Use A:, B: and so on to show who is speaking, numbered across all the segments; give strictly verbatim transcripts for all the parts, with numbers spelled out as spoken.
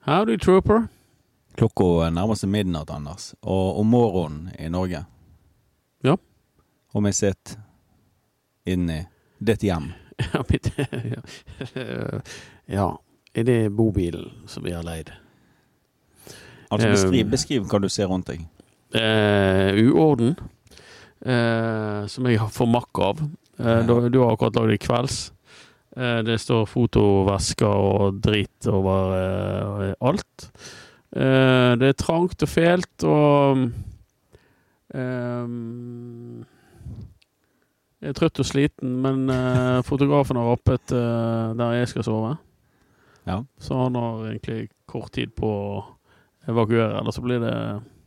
A: Howdy, trooper.
B: Klokka nærmer seg midnatt, Anders, og om morgenen i Norge.
A: Ja.
B: Og vi sitter inne i ditt hjem.
A: Ja, mitt, ja. Ja, er det bobilen som vi har leid?
B: Altså, beskriv, beskriv hva du ser rundt deg.
A: Uh, uorden, uh, som jeg får makk av. Uh, du, du har akkurat laget det i kvelds. Uh, det står fotovesker og drit over uh, alt. Uh, det er trangt og fælt, og um, jeg er trøtt og sliten, men uh, fotografen har rappet uh, der jeg skal sove.
B: Ja.
A: Så han har egentlig kort tid på å evakuere, eller så blir det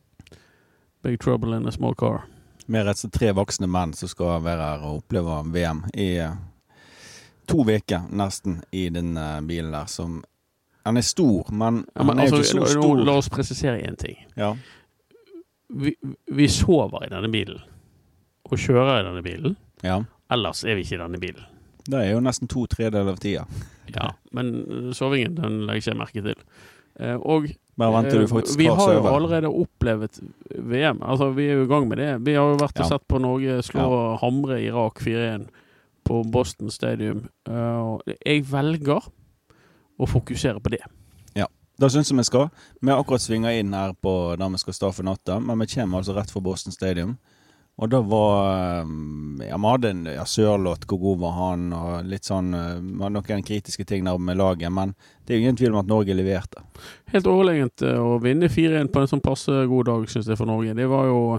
A: Big Trouble in a Small Car.
B: Vi er rett og slett tre voksne menn som skal være her og oppleve V M i to veker nesten i den uh, bilen der, som han er stor, men
A: ja, men
B: han er
A: altså,
B: ikke så stor.
A: La oss presisere en ting.
B: Ja.
A: Vi, vi sover i denne bilen, og kjører i denne bilen.
B: Ja.
A: Ellers er vi ikke i denne bilen.
B: Det er jo nesten to tredjedeler av tida.
A: Ja, men sovingen, den legger ikke jeg merke til. Eh, og
B: Bare venter du faktisk
A: vi har jo
B: over.
A: allerede opplevd V M. Altså, vi er jo i gang med det. Vi har jo vært og
B: ja.
A: sett på Norge slå
B: ja.
A: hamre Irak fire en på Boston Stadium. Uh, jeg velger å fokusere på det.
B: Ja, da synes jeg vi skal. Vi har akkurat svinget inn her på der vi skal stå for natta, men vi kommer altså rett for Boston Stadium. Og da var, ja, vi hadde en ja, Sørloth, hvor god var han, og litt sånn, vi hadde noen kritiske ting der med laget, men det er jo ingen tvil om at Norge leverte.
A: Helt overlegent å vinne fire en på en sånn passe god dag, synes jeg, for Norge. Det var jo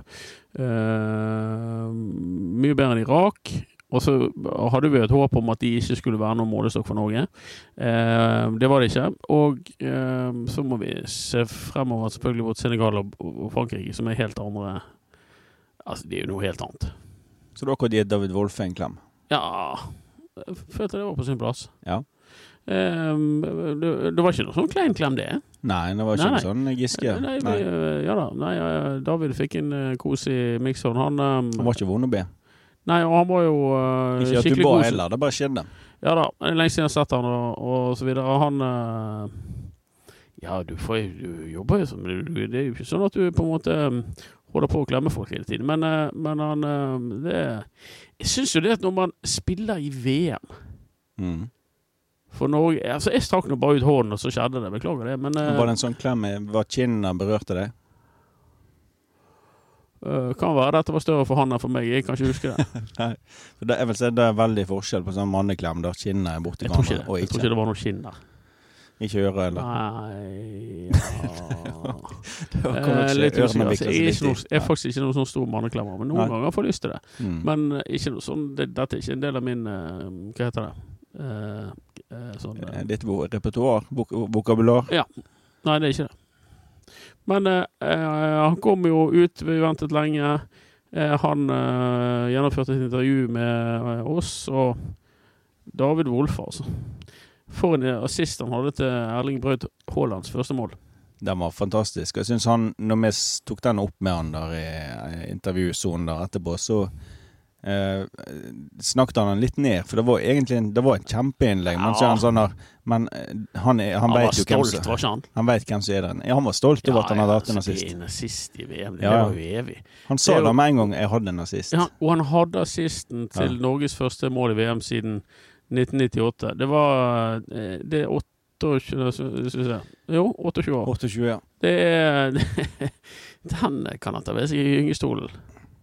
A: eh, mye bedre enn Irak, og så hadde vi et håp om at de ikke skulle være noen målestokk for Norge. Eh, det var det ikke, og eh, så må vi se fremover selvfølgelig mot Senegal og, og Frankrike, som er helt andre. Altså, det er jo noe helt annet.
B: Så du har akkurat gitt David Wolfe en klem?
A: Ja, jeg følte det var på sin plass.
B: Ja.
A: Um, det, det var ikke noe sånn klein klem det.
B: Nei, det var ikke
A: nei,
B: noe sånn giske.
A: Nei,
B: nei.
A: Vi, ja da. Nei, David fikk en uh, kos i mixeren. Han, um,
B: han var ikke vond å be.
A: Nei, og han var jo uh,
B: ikke at du ba heller, det bare skjedde.
A: Ja da, det er lenge siden jeg har sett han og, og så videre. Han... Uh, ja, du, får, du jobber jo som... Det er jo ikke sånn at du på en måte... Um, holder på å klemme folk hele tiden. Men, men han, det, jeg synes jo det at når man spiller i V M
B: mm. for Norge, altså jeg strakk nå bare ut hånden og så skjedde det, beklager det. Men, var det en sånn klem, var kinnene berørte deg?
A: Uh, kan være dette var større for han enn for meg, jeg kan ikke huske det.
B: Nei, for det, jeg vil si det er veldig forskjell på sånn manneklem der kinnene er borte i hverandre.
A: Jeg tror ikke det var noen kinn der.
B: Ikke øre, eller?
A: Nei, ja.
B: det var
A: eh, litt usikker. Altså, jeg, er
B: litt
A: noe, jeg er faktisk ikke noen sånn stor manneklemmer, men noen Nei. ganger får jeg lyst til det.
B: Mm.
A: Men uh, ikke noe sånn, det, dette er ikke en del av min, uh, hva heter det? Uh, uh, sånn, uh,
B: Ditt repertoar, vok vokabular?
A: Ja, nei det er ikke det. Men uh, uh, han kom jo ut, vi ventet lenge. Uh, han uh, gjennomførte et intervju med uh, oss, og David Wolfe, altså. For en assist han hadde til Erling Braut Haalands første mål.
B: Den var fantastisk. Jeg synes han, når vi tok den opp med han der i intervjusonen der etterpå, så eh, snakket han litt ned, for det var egentlig en, det var en kjempeinnlegg. Ja. Men, så han sånn der, men han, er, han, han vet jo
A: stolt,
B: hvem som,
A: var ikke han?
B: Han vet hvem som er den. Ja, han var stolt over ja, at han hadde hatt en assist.
A: Ja, en assist i V M, det
B: ja.
A: var jo evig.
B: Han sa
A: det
B: da med en gang, jeg hadde en assist.
A: Ja, og han hadde assisten til ja. Norges første mål i V M siden nitten nittiåtte. Det var det er åtteogtjue, synes jeg. Jo, åtteogtjue år.
B: åtteogtjue, ja.
A: Det er den kan han ta ved seg i gyngestolen.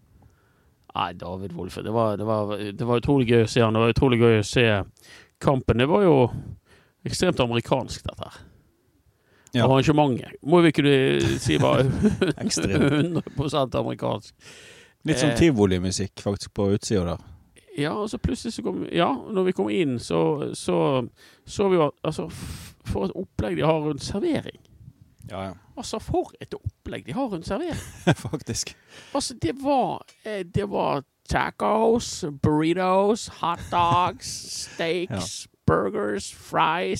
A: Nei, David Wolfe, det var, det, var, det var utrolig gøy å se han. Det var utrolig gøy å se kampen. Det var jo ekstremt amerikansk, dette her. Ja. Arrangementet. Må vi kunne si var hundre prosent amerikansk.
B: Litt som tivoli-musikk faktisk på utsida der.
A: Ja, og så plutselig så kom, ja, når vi kom inn, så så, så vi jo, altså, for et opplegg de har rundt servering.
B: Ja, ja.
A: Altså, for et opplegg de har rundt servering.
B: Faktisk.
A: Altså, det var, det var tacos, burritos, hot dogs, steaks, ja. burgers, fries.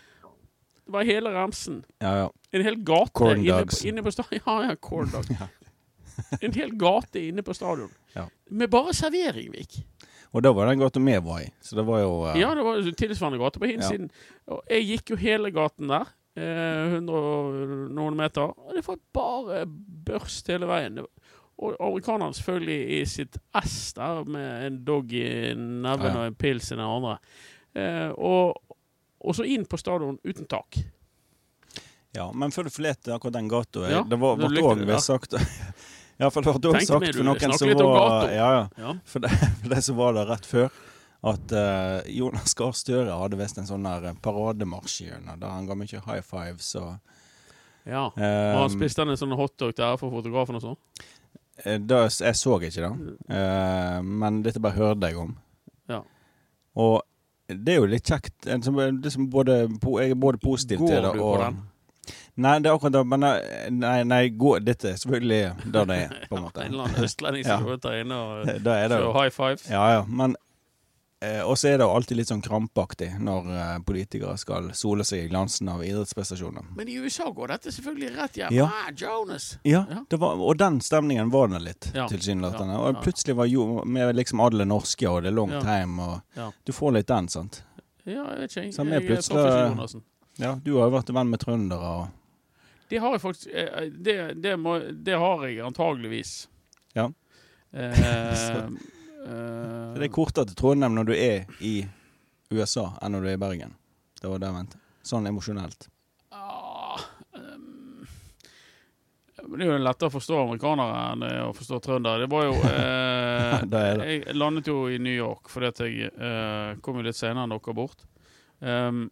A: Det var hele ramsen.
B: Ja, ja.
A: En hel gate
B: corn
A: inne
B: dogs.
A: på, inne på stadion. Ja, ja, corn dogs. Ja. En hel gate inne på stadion.
B: Ja.
A: Med bare servering, Vik.
B: Og da var det en gate med var i, så det var jo... Uh...
A: Ja, det var tilsvarende gate på hinsiden. Ja. Og jeg gikk jo hele gaten der, eh, hundre og noen meter, og det var bare børst hele veien. Og amerikanerne selvfølgelig i sitt ess der, med en dog i neven
B: Ja.
A: og en pils i den andre. Eh, og, og så inn på stadion uten tak.
B: Ja, men før du forlette akkurat den gata,
A: Ja,
B: det var,
A: du
B: var
A: likte
B: også
A: det,
B: ved
A: ja.
B: sagt, ja, for det var også
A: Tenkte
B: sagt
A: meg du
B: for noen
A: snakke
B: som
A: litt om
B: var,
A: gata.
B: ja, ja,
A: Ja.
B: for det, for det som var der rett før, at uh, Jonas Gahr Støre hadde vist en sånn der parademarsj gjennom, der han ga mye high fives, og
A: Ja, og
B: um,
A: han spiste en sånn hotdog der for fotografen og sånn.
B: eh, da, jeg så ikke det, uh, men dette bare hørte jeg om.
A: Ja.
B: Og det er jo litt kjekt, en som, det som både, jeg er både positiv
A: Går
B: til det,
A: du på
B: og
A: den?
B: Nei, det er akkurat det, men nei, nei, nei gå, dette er selvfølgelig der det er, på en måte.
A: En eller annen østlending som går ut der inne og
B: Da er det jo.
A: kjører high fives.
B: Ja, ja, men eh, også er det jo alltid litt sånn krampaktig når eh, politikere skal sole seg i glansen av idrettsprestasjoner.
A: Men i U S A går dette selvfølgelig rett hjem.
B: Ja.
A: Ah, Jonas!
B: Ja,
A: Ja.
B: det var, og den stemningen var det litt,
A: Ja.
B: tilsynelatende.
A: Ja,
B: Og
A: ja.
B: plutselig var jo med liksom alle norske, og det er long
A: Ja.
B: time, og
A: Ja.
B: du får litt den, sant?
A: Ja, jeg vet ikke.
B: Så
A: Jeg,
B: med
A: jeg
B: plutselig-
A: traff ikke Jonassen.
B: Ja, du har jo vært venn med trøndere, og
A: Det har jeg faktisk eh, Det, det, må, det har jeg antageligvis.
B: Ja.
A: Eh,
B: Så-
A: eh,
B: det er kortere til Trondheim når du er i U S A enn når du er i Bergen. Det var det jeg mente. Sånn emosjonelt.
A: ah, um, men det er jo lettere å forstå amerikanere enn å forstå trøndere. Det var jo eh,
B: Det er det.
A: Jeg landet jo i New York fordi at jeg eh, kom jo litt senere enn dere bort. Um,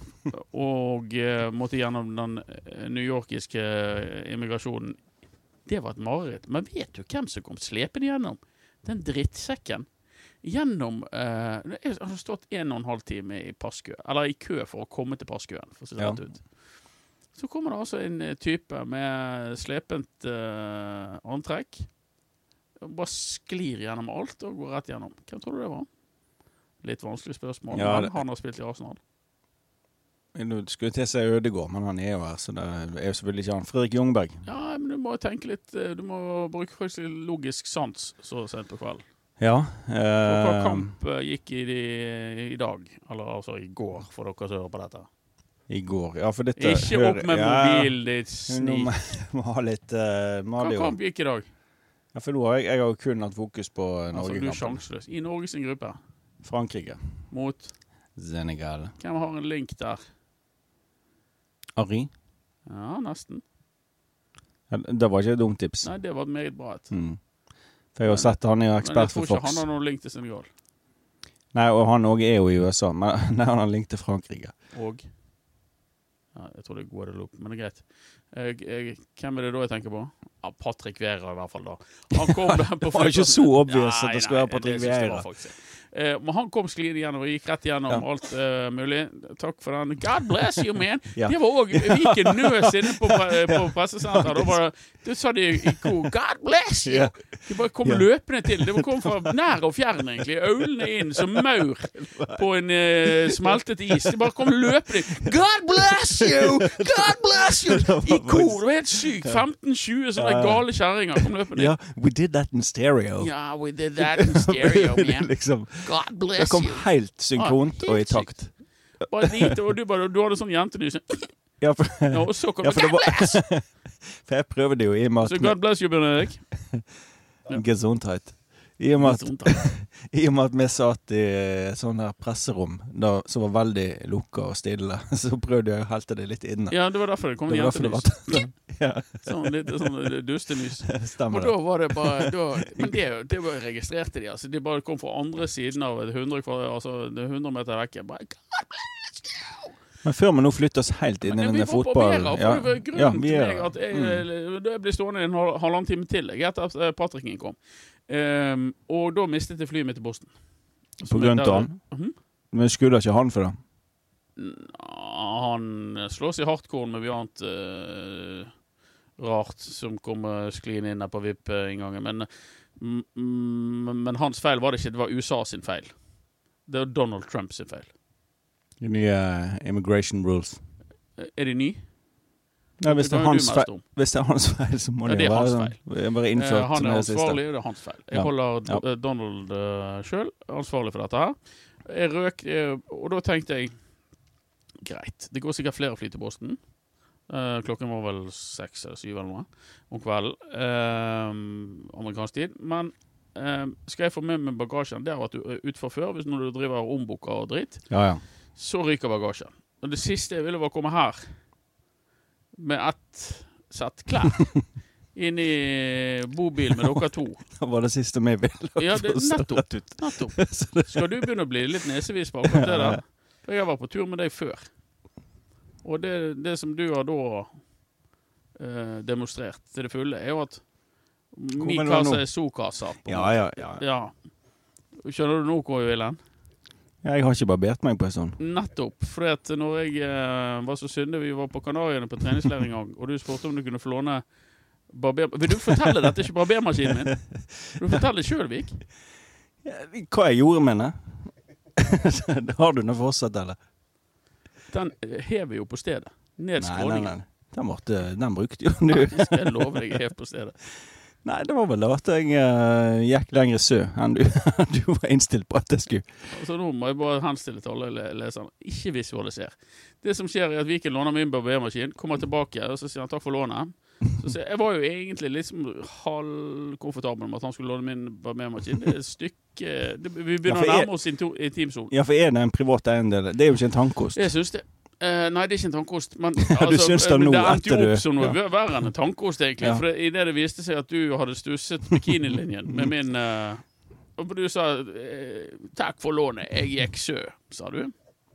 A: og eh, måtte gjennom den eh, New Yorkiske eh, immigrasjonen. Det var et mareritt. Men vet du hvem som kom slepende gjennom? Den drittsekken. Gjennom eh, Jeg har stått en og en halv time i passkø, eller i kø for å komme til passkøen, for å se det
B: Ja.
A: rett ut. Så kommer det altså en eh, type med slepent eh, antrekk. Bare sklir gjennom alt og går rett gjennom. Hvem tror du det var? Litt vanskelig spørsmål.
B: Ja,
A: men
B: det-
A: han har spilt i Arsenal.
B: Du skulle til å si Ødegård, men han er jo her, så det er jo selvfølgelig ikke han. Fredrik Jungberg.
A: Ja, men du må tenke litt eh, Du må bruke faktisk litt logisk sans så sent på kvelden.
B: Ja.
A: Og hva
B: Eh,
A: kamp eh, gikk i, de, i dag? Eller altså i går, for dere som hører på dette.
B: I går. Ja, for dette
A: Ikke opp med mobilen, ditt
B: Nå
A: snik.
B: må må ha litt uh,
A: Hva kamp gikk i dag?
B: Ja, for nå har jeg, jeg har jo kun hatt fokus på
A: Altså, du er
B: Norge-kampen.
A: sjanseløs. I Norges gruppe.
B: Frankrike.
A: Mot
B: Senegal.
A: Hvem har en link der?
B: Henri?
A: Ja, nesten.
B: Ja, det var ikke et dumt tips.
A: Nei, det var et meget bra et.
B: Mm. For jeg har sett han er jo
A: Men jeg
B: ekspert
A: tror
B: for
A: ikke
B: Fox.
A: han har noen link til Senegal.
B: Nei, og han også er jo i U S A, men nei, han har link til Frankrike.
A: Og ja, jeg tror det er Guadeloupe, men det er greit. Jeg, jeg, hvem er det da jeg tenker på? Ja, Patrick Vieira i hvert fall da. Han kom der på
B: Det var ikke så obvious
A: Nei,
B: at det skulle
A: nei,
B: være Patrick
A: det synes jeg
B: Vieira.
A: var faktisk. Eh, men han kom sklidende gjennom og gikk rett gjennom
B: Ja.
A: alt eh, mulig. Takk for den. God bless you, man!
B: Ja.
A: Det var også, vi gikk en nøs inne på, pre- på pressesenteret. Da var det, det sa de i kor, God bless you!
B: Ja.
A: De bare kom
B: Ja.
A: løpende til. Det kom fra nær og fjern egentlig. Øglene inn som maur på en eh, smeltet is. De bare kom løpende. God bless you! God bless you! I kor. Det var helt sykt. femten tjue sånne
B: Ja.
A: gale kjerringer kom løpende.
B: Ja, we did that in stereo.
A: Ja, we did that in stereo, man.
B: liksom.
A: God
B: Det
A: bless
B: kom
A: you.
B: helt synkront
A: Ja,
B: og i
A: helt
B: takt.
A: Bare lite, og du, bare, du hadde sånn jentelys.
B: Ja, for,
A: Ja, og så kom
B: ja,
A: det,
B: for det
A: God
B: var,
A: bless!
B: for jeg prøvde jo i og med
A: Så
B: at
A: God bless you, Benedikt. Ja.
B: Gesundheit. I og med at I og med at vi satt i et sånn her presserom da, som var veldig lukka og stille, så prøvde jeg å helte det litt inne.
A: Ja, det var derfor det kom
B: Det var derfor det
A: jentelys.
B: var ja,
A: Sånn litt sånn dustelys.
B: stemmer
A: Og
B: det.
A: da var det bare da, Men det, det var registrerte de, altså. De bare kom fra andre siden av et hundre, kvadrat, altså det er hundre meter vekke. Bare God bless you!
B: Men før vi nå flytter oss helt inn i
A: Men
B: denne
A: vi var på
B: fotballen
A: Vera, for
B: ja,
A: det var grunnen
B: ja,
A: til
B: vi er
A: meg at jeg,
B: mm.
A: da jeg ble stående en hal- halvannen time til jeg, etter at eh, Patricken kom. Um, og da mistet jeg flyet mitt til Boston.
B: På grunn av han?
A: Mhm.
B: Men skulle ikke han for det?
A: Han slår seg i hardcore med mye annet eh, rart som kommer skliende inn der på V I P-inngangen. Men, mm, mm, men hans feil var det ikke, det var U S A sin feil. Det var Donald Trump sin feil.
B: De nye immigration rules.
A: Er de ny?
B: Nei, hvis det, er
A: kan jo
B: hans
A: du
B: feil,
A: mest om.
B: hvis det er hans feil, så må
A: Ja,
B: det
A: det
B: jo
A: er
B: være
A: hans
B: sånn. Bare innført
A: Eh, han
B: som
A: er
B: det siste.
A: ansvarlig, og det er hans feil. Jeg
B: Ja.
A: holder
B: Ja.
A: eh, Donald uh, selv ansvarlig for dette her. Jeg røk, eh, og da tenkte jeg, greit, det går sikkert flere fly til Boston. Uh, klokken var vel seks eller syv eller noe om kvelden. Uh, amerikansk tid. Men uh, skal jeg få med meg bagasjen? Det har vært utfor før, hvis når du driver omboker og dritt.
B: Ja, ja.
A: Så ryker bagasjen. Og det siste jeg ville var å komme her med ett sett klær inn i bobil med dere to.
B: Det var det siste vi ville.
A: Ja, det, nettopp. nettopp. Skal du begynne å bli litt nesevis på akkurat det der? For jeg har vært på tur med deg før. Og det, det som du har da eh, demonstrert til det fulle, er jo at min kasse er so-kassa.
B: Ja, ja, ja.
A: ja. Skjønner du nå hvor jeg vil hen?
B: Ja, jeg har ikke barbert meg på en sånn.
A: Nettopp, for at når jeg eh, var så syndig, vi var på Kanariene på treningslæring en gang, og du spurte om du kunne få låne barber... Vil du fortelle dette, ikke barbermaskinen min? Vil du fortelle selv, Vik?
B: Ja, hva jeg gjorde med det? Har du noe fortsatt, eller?
A: Den hever jo på stedet. Ned skråningen.
B: Nei, nei, nei. Den, måtte, den brukte jo du.
A: Faktisk, jeg lover deg hev på stedet.
B: Nei, det var vel at jeg uh, gikk lenger sø enn du, du var innstilt på at jeg skulle.
A: Altså nå må jeg bare henstille til alle leserne. Ikke visualisere. Det som skjer er at Viken låner min barbermaskin, kommer tilbake, og så sier han takk for lånet. Så sier jeg, jeg var jo egentlig liksom halvkomfortabel med at han skulle låne min barbermaskin. Det er et stykke... Det, vi begynner ja, å nærme oss i intimsonen.
B: Ja, for er det en privat eiendel? Det er jo ikke en tannkost.
A: Jeg synes det. Uh, nei, det er ikke en tannkost, men
B: altså, du syns det nå
A: det endte jo opp
B: du...
A: som noe
B: ja.
A: verre enn en tannkost egentlig, ja. For i det det viste seg at du hadde stusset bikinilinjen med min uh, og du sa uh, takk for lånet, jeg gikk sø, sa du.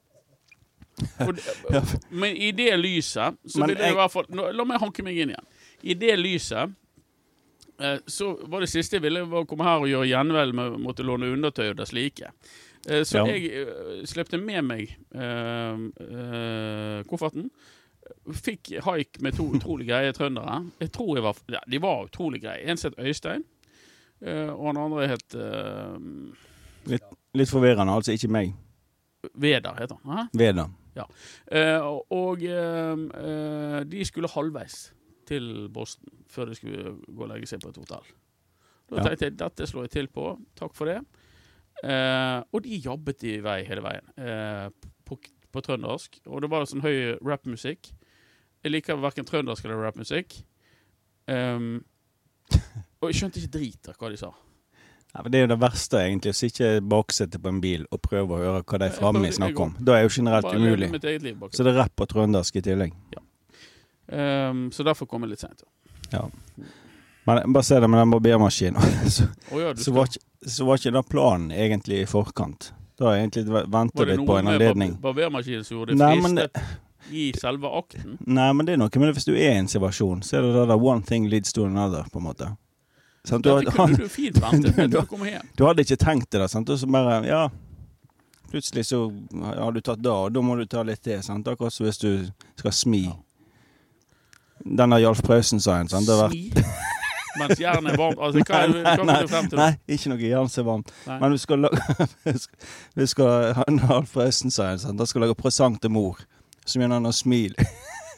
A: Og,
B: ja.
A: Men i det lyset så
B: men
A: vil jeg
B: jeg...
A: i hvert fall, nå, la meg hanke meg inn igjen. I det lyset uh, så var det siste jeg ville var å komme her og gjøre gjenvel med å måtte låne undertøy og det slike. Så ja. jeg uh, slepte med meg uh, uh, kofferten. Fikk haik med to utrolig greie trøndere. Jeg tror jeg var... Ja, de var utrolig greie. En sett Øystein, uh, og han andre het... Uh,
B: litt, litt forvirrende, altså ikke meg.
A: Veda heter han. Hæ?
B: Veda.
A: Ja. Uh, og uh, uh, de skulle halvveis til Boston før de skulle gå og legge seg på et hotell. Da ja. tenkte jeg, dette slår jeg til på. Takk for det. Uh, og de jobbet i vei hele veien uh, på, på trøndersk, og det var sånn høy rapmusikk. Jeg liker hverken trøndersk eller rapmusikk, um, og jeg skjønte ikke drit av hva de sa.
B: Ja, men det er jo det verste egentlig, å sitte baksette på en bil og prøve å høre hva de fremme snakker om. Da er jo generelt umulig. Så det er rap på trøndersk i tillegg.
A: Ja. Um, så derfor kom jeg litt sent.
B: Ja. Men bare se det med den barbermaskinen. så,
A: oh ja,
B: så, var ikke, så var ikke det planen egentlig i forkant. Da har jeg egentlig ventet litt på en anledning.
A: Var det noe med barbermaskinen som gjorde det fristet det, i selve akten?
B: Nei, men det er noe med det hvis du er i en situasjon, så er det da one thing leads to another, på en måte. Sant? Du,
A: Dette kunne du fint ventet med til å komme hjem.
B: Du hadde ikke tenkt det da, sant? Og så bare, ja, plutselig så har du tatt da, og da må du ta litt det, sant? Akkurat så hvis du skal smi. Ja. Denne Jalf Prøysen sa en, sant? Det var...
A: Smi? Mens jernet er varmt. Altså, hva,
B: nei,
A: hva
B: nei,
A: du frem til?
B: Nei, ikke noe jern som er varmt.
A: Nei.
B: Men vi skal lage, vi skal ha en Alf Østensøyen, sant? Da skal lage presang til mor, som gjør han å smile.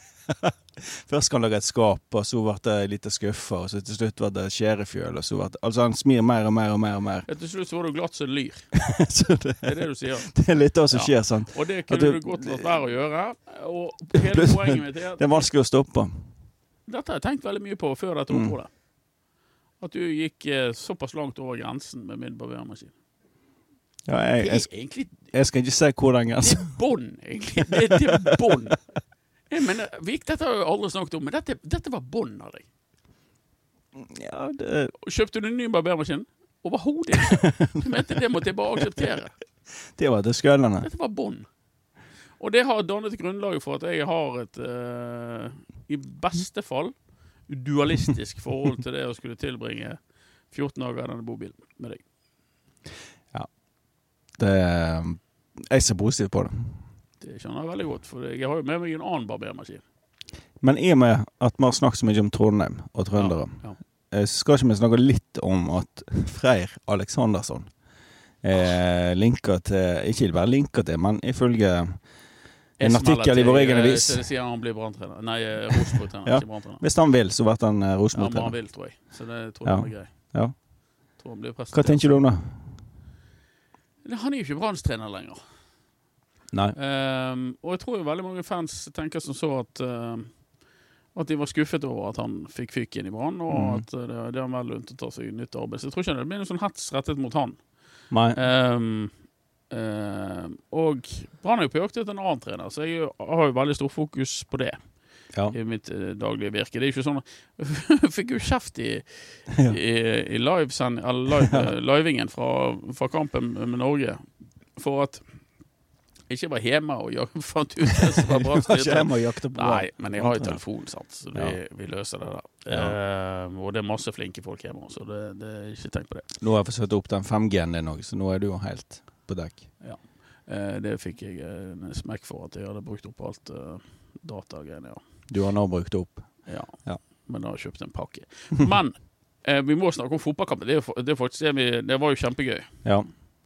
B: Først kan han lage et skap, og så ble det litt skuffer, og så til slutt ble det skjærefjøl, og så ble det, altså han smir mer og mer og mer og mer.
A: Til slutt så var du glatt som en lyr.
B: det,
A: det er det du sier.
B: Det er litt det som skjer, sant?
A: Og det kunne du, du godt latt være å gjøre, og hele poenget mitt er at...
B: Det er vanskelig å stoppe.
A: Dette har jeg tenkt veldig mye på før dette oppholdet. Mm. At du gikk eh, såpass langt over grensen med min barbermaskin.
B: Ja, jeg, jeg,
A: det er egentlig...
B: Jeg skal ikke se hvor den grensen...
A: Det er bånd, egentlig. Det, det er bånd. Jeg mener, Vik, dette har jeg aldri snakket om, men dette, dette var bånd av deg.
B: Ja, det...
A: Kjøpte du en ny barbermaskin? Overhodet ikke. Du mente det måtte jeg bare akseptere.
B: Det var det skøllende.
A: Dette var bånd. Og det har dannet grunnlag for at jeg har et, uh, i beste fall, dualistisk forhold til det å skulle tilbringe fjorten dager i denne bobilen med deg.
B: Ja. Det, jeg ser positivt på det.
A: Det skjønner jeg veldig godt, for jeg har jo med meg en annen barbermaskin.
B: Men i og med at vi har snakket så mye om Trondheim og trøndere, ja, ja. skal ikke vi snakke litt om at Freyr Aleksandersson eh, linker til, ikke bare linker til, men ifølge en artikkel i vår egen avis.
A: Så det sier han blir branntrener. Nei, Rosenborg-trener,
B: ja.
A: ikke branntrener.
B: Hvis han vil, så ble han uh, Rosenborg-trener.
A: Ja, men han vil, tror jeg. Så det tror jeg
B: ja.
A: er grei.
B: Ja.
A: Tror han blir
B: Hva tenker du om det?
A: Han er jo ikke branntrener lenger.
B: Nei.
A: Um, og jeg tror jo veldig mange fans tenker som så at uh, At de var skuffet over at han fikk fyk inn i Brann, og
B: Mm.
A: at det, det er vel lunt å ta seg nytt arbeid. Så jeg tror ikke det blir noe sånn hets rettet mot han.
B: Nei.
A: Um, uh, og Brann er jo på jakt etter en annen trener, så jeg har jo veldig stor fokus på det.
B: Ja.
A: I mitt uh, daglige virke. Det er jo ikke sånn jeg fikk jo kjeft i,
B: Ja.
A: i, i livesen, eller live, livingen fra, fra kampen med Norge for at jeg ikke var hjemme og jeg fant ut det som var bra.
B: Du var ikke hjemme og jakte på
A: Nei, men jeg har jo telefon, sant, så vi,
B: Ja.
A: vi løser det der.
B: Ja.
A: Uh, og det er masse flinke folk hjemme, så det, det er ikke tenkt på det.
B: Nå har jeg fått satt opp den fem G-en din også, så nå er du jo helt på dekk.
A: Ja. Uh, det fikk jeg uh, en smekk for at jeg hadde brukt opp alt uh, datagreiene, ja.
B: Du har nå brukt opp.
A: Ja,
B: Ja.
A: men da har jeg kjøpt en pakke. Men eh, vi må snakke om fotballkampen. Det, er jo- det, er faktisk det, vi, det var jo kjempegøy.
B: Ja.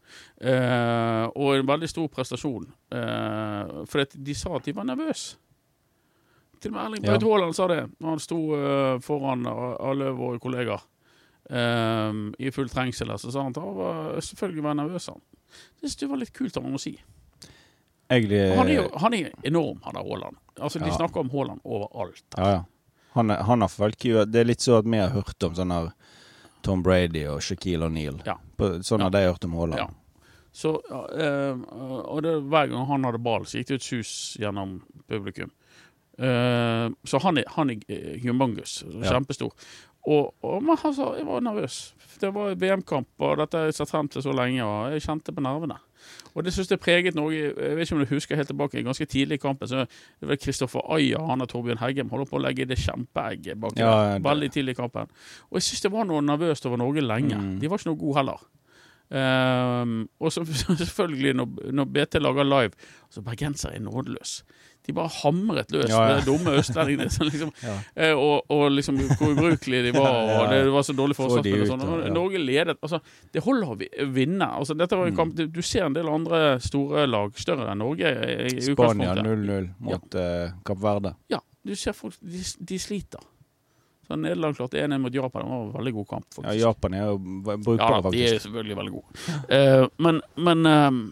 A: Eh, og en veldig stor prestasjon. Eh, for at de sa at de var nervøse. Til og med Erling
B: Ja.
A: Braut Haaland sa det. Når han sto eh, foran alle våre kollegaer eh, i full trengsel, så sa han at han var selvfølgelig var nervøs. Han. Det synes jeg var litt kult av han å si.
B: Egentlig,
A: Han er jo han er enorm, han er Haaland. Altså, de
B: Ja.
A: snakker om Haaland overalt.
B: Ja, ja. Han, er- han har folk jo, det er litt så at vi har hørt om sånne her Tom Brady og Shaquille O'Neal.
A: Ja.
B: På- Sånn
A: Ja.
B: har de hørt om Haaland.
A: Ja. Så, ja, eh, og det, hver gang han hadde ball, så gikk det et sus gjennom publikum. Eh, så han er, han er eh, humongous,
B: Ja.
A: kjempestor. Og, og men han sa, jeg var nervøs. Det var V M-kamp, og dette har jeg sett frem til så lenge, og jeg kjente på nervene. Og det synes jeg preget Norge. Jeg vet ikke om du husker helt tilbake, ganske tidlig i kampen, så det var Kristoffer Aja, han og Torbjørn Heggem, holdt på å legge det kjempeegget bak
B: Ja,
A: der,
B: det-
A: veldig tidlig i kampen. Og jeg synes det var noe nervøst over Norge lenge.
B: Mm.
A: De var ikke noe gode heller. Um, og så selvfølgelig når, når B T lager live, så bergenser er nådeløs. De bare hamret løs
B: Ja, ja.
A: med dumme østlendingene så liksom,
B: Ja.
A: eh, og, og liksom hvor ubrukelige de var,
B: Ja, ja.
A: og det var så dårlig
B: Få de
A: forsvarsspill og
B: ut,
A: sånn. Og
B: ja.
A: Norge ledet, altså det holder å vi- vinne. Altså dette var en
B: Mm.
A: kamp, du, du ser en del andre store lag, større enn Norge i, i
B: Spania
A: utgangspunktet.
B: null null mot eh, Kapp Verde.
A: Ja, du ser folk, de, de sliter. Så Nederland klart en mot Japan, det var en veldig god kamp
B: Ja,
A: faktisk.
B: Japan er jo brukbare,
A: Ja, da, de er
B: faktisk.
A: selvfølgelig veldig gode. Eh, men men ehm,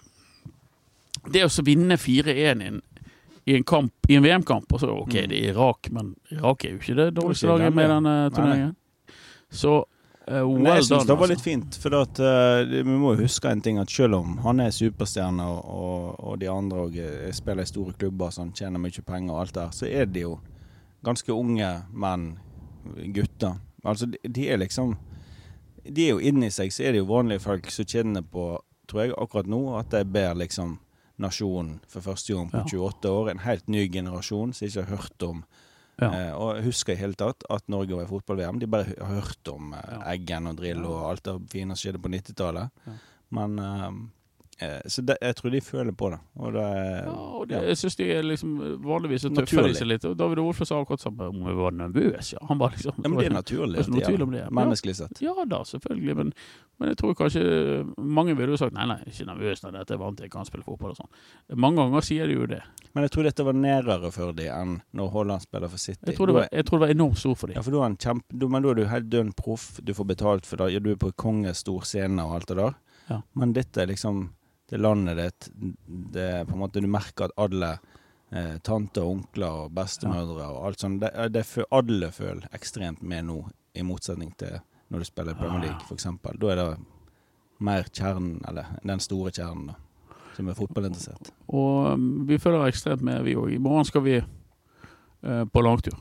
A: det å så vinne fire en i en, i en kamp, i en V M-kamp, og så ok,
B: Mm.
A: det er Irak, men Irak er jo ikke det dårligste
B: Det er
A: laget
B: ikke
A: med
B: den,
A: denne
B: Nei.
A: turneringen. Så uh, well
B: Men jeg synes
A: done,
B: det var
A: altså.
B: litt fint, for at, eh, vi må jo huske en ting, at selv om han er superstjerne, og, og, og de andre og, eh, spiller i store klubber, sånn, tjener mye penger og alt der, så er de jo ganske unge menn, gutter. Altså, de, de er liksom, de er jo inni seg, så er det jo vanlige folk som kjenner på, tror jeg, akkurat nå, at de ber liksom nasjonen for første gang på
A: Ja.
B: tjueåtte år, en helt ny generasjon som ikke har hørt om.
A: Ja.
B: Eh, og jeg husker i hele tatt at Norge var i fotball-V M. De bare har hørt om eh,
A: Ja.
B: Eggen og Drill
A: Ja.
B: og alt det fine som skjedde på nittitallet.
A: Ja.
B: Men eh, eh, så det, jeg tror de føler på det. Og det
A: Ja, og det,
B: ja.
A: jeg synes de er liksom vanligvis så tøffer
B: Naturlig.
A: de seg litt. Og David Olfe sa akkurat sånn, om vi var nervøs, ja. Han bare liksom...
B: Ja, men det er naturlig.
A: Det er ikke noe
B: at de
A: tvil
B: gjør
A: om det.
B: Menneskelig sett.
A: Ja da, selvfølgelig, men, men jeg tror kanskje mange ville jo sagt, nei, nei, ikke nervøs når dette er vant til, jeg kan spille fotball og sånn. Mange ganger sier de jo det.
B: Men jeg tror dette var nærere for de enn når Haaland spiller for City.
A: Jeg tror det var, jeg tror det var enormt stort for dem.
B: Ja, for du er en kjempe, du, men da er du helt dønn proff, du får betalt for det, ja, du er på kongestor scene og alt det der.
A: Ja.
B: Men dette er liksom, det landet ditt, det er på en måte, du merker at alle eh, tanter, onkler og bestemødre og alt sånt, det, det fø- alle føler ekstremt med nå, i motsetning til når du spiller i Premier League, for eksempel. Da er det mer kjernen, eller den store kjernen da, som er fotballinteressert.
A: Og um, vi følger ekstremt med, vi også. I morgen skal vi uh, på langtur.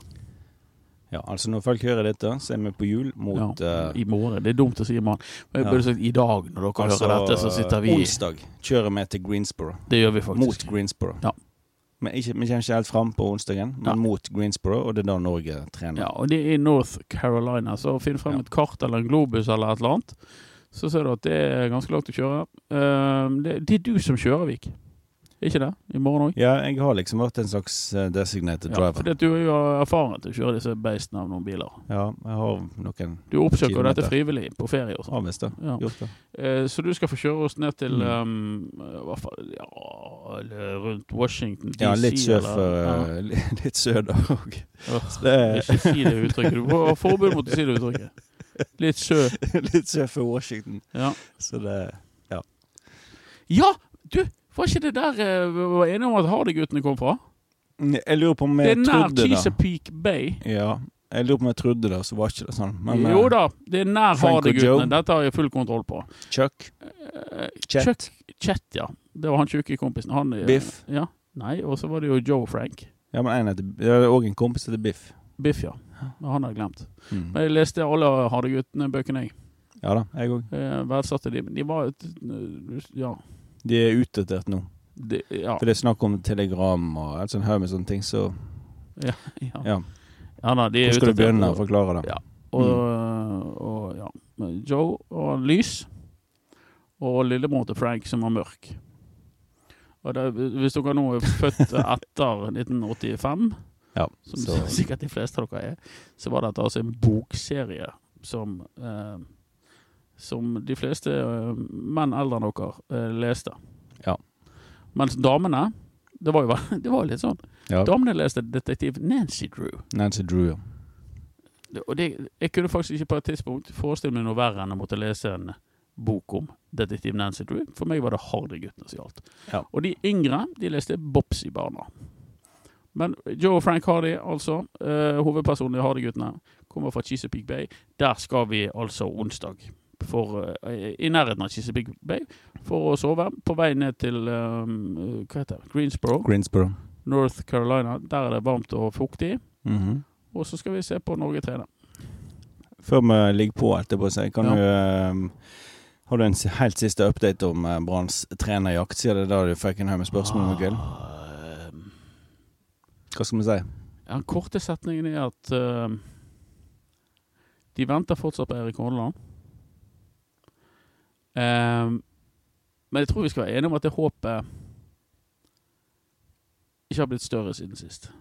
B: Ja, altså når folk hører dette, så er vi på jul mot...
A: Ja,
B: eh,
A: I morgen. Det er dumt å si i morgen. Men jeg
B: Ja.
A: burde sagt i dag, når dere
B: altså,
A: hører dette, så sitter vi...
B: onsdag kjører vi til Greensboro.
A: Det gjør vi faktisk.
B: Mot Greensboro.
A: Ja.
B: Men ikke, vi kommer ikke helt frem på onsdagen, men
A: Ja.
B: mot Greensboro, og det er da Norge trener.
A: Ja, og det er i North Carolina, så finn frem
B: Ja.
A: et kart eller en globus eller et eller annet, så ser du at det er ganske langt å kjøre. Um, det, det er du som kjører, Vik. Ikke det? I morgen også?
B: Ja, jeg har liksom vært en slags eh, designated
A: Ja,
B: driver.
A: for du er jo erfaren til å kjøre disse beistene av noen biler.
B: Ja, jeg har noen
A: Du oppsøker
B: Kilometer.
A: dette frivillig på ferie og sånn.
B: avvist det.
A: Ja.
B: Gjort det.
A: Eh, så du skal få kjøre oss ned til
B: Mm.
A: um, i hvert fall, ja, eller rundt Washington D C.
B: Ja, litt sør
A: eller-
B: for,
A: ja.
B: eh, li- litt søder også.
A: Åh,
B: Så det er
A: Ikke si det uttrykket. Du får ha forbud mot å si det uttrykket. Litt sø.
B: litt sør for Washington.
A: Ja.
B: Så det,
A: Ja, du, var ikke det der eh, vi var enige om at Hardy-guttene kom fra?
B: Jeg lurer på om
A: Det
B: jeg
A: er nær
B: trodde det.
A: Chesapeake Bay.
B: Ja, jeg lurer på om jeg trodde det, så var ikke det sånn. Men,
A: Jo
B: eh,
A: da, det er nær
B: Frank og Joe.
A: Hardy-guttene. Dette har jeg full kontroll på.
B: Chuck,
A: Eh,
B: Chet,
A: Chuck Chet, ja. Det var han tjukke kompisen. Han, eh,
B: Biff.
A: Ja. Nei, og så var det jo Joe Frank.
B: Ja, men en heter, det er også en kompis til Biff.
A: Biff, ja. Men han har jeg glemt.
B: Mm.
A: Men jeg leste alle Hardy-guttene-bøkene, jeg.
B: Ja da, jeg også.
A: Jeg verdsatte de, men de var et, ja.
B: De er utdatert nå.
A: De, ja.
B: For det er snakk om telegram og et sånt høy med sånne ting, så
A: Ja, ja.
B: ja.
A: Ja, da, de er
B: Hvor skal du
A: utdatert,
B: begynne
A: og-
B: å forklare det?
A: Ja. Og, og ja. Men Joe og Lys, og lillebror til Frank som var mørk. Og det, hvis dere nå er født etter nitten åttifem,
B: Ja,
A: som
B: så
A: sikkert de fleste av dere er, så var dette altså en bokserie som, eh, som de fleste eh, menn eldre enn dere eh, leste.
B: Ja.
A: Mens damene, det var jo det var jo litt sånn,
B: ja.
A: damene leste detektiv Nancy Drew.
B: Nancy Drew, ja.
A: Og det, jeg kunne faktisk ikke på et tidspunkt forestille meg noe verre enn å måtte lese en bok om detektiv Nancy Drew. For meg var det Hardy-guttene som gjaldt.
B: Ja.
A: Og de yngre, de leste Bobsy-barna. Men Joe og Frank Hardy, altså, uh, hovedpersonen i Hardy-guttene, kommer fra Chesapeake Bay. Der skal vi altså onsdag, for, uh, i nærheten av Chesapeake Bay, for å sove på vei ned til, um, hva heter det? Greensboro,
B: Greensboro.
A: North Carolina. Der er det varmt og fuktig.
B: Mhm.
A: Og så skal vi se på Norge trene.
B: Før vi ligger på alt det på seg, kan
A: Ja.
B: du eh, har du en s- helt siste update om uh, Branns trenerjakt, siden det er da du fikk en høy med spørsmål om gull?
A: Ah, um,
B: Hva skal vi si?
A: Ja, den korte setningen er at uh, de venter fortsatt på Erik Horneland. Um, men jeg tror vi skal være enige om at det håpet ikke har blitt større siden sist.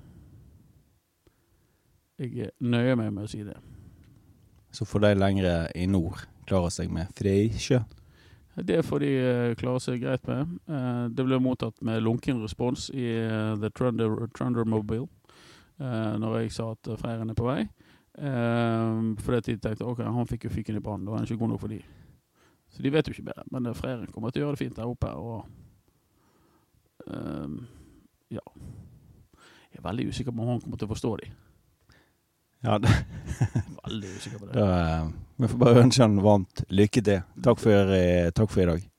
A: Jeg nøyer meg med å si det.
B: Så får de lengre i nord klare seg med Freisjø.
A: Det får de uh, klare seg greit med. Uh, det ble mottatt med lunken respons i uh, The Trunder, Trunder Mobile uh, når jeg sa at uh, Freiren er på vei. Uh, fordi de tenkte, ok, han fikk jo fyken i banen, da var han ikke god nok for de. Så de vet jo ikke bedre, men uh, Freiren kommer til å gjøre det fint der oppe, og uh, ja. Jeg er veldig usikker på om han kommer til å forstå de.
B: Ja, det,
A: Veldig usikker på det.
B: da, uh, vi får bare ønske han varmt lykke til. Takk for, uh, takk for i dag.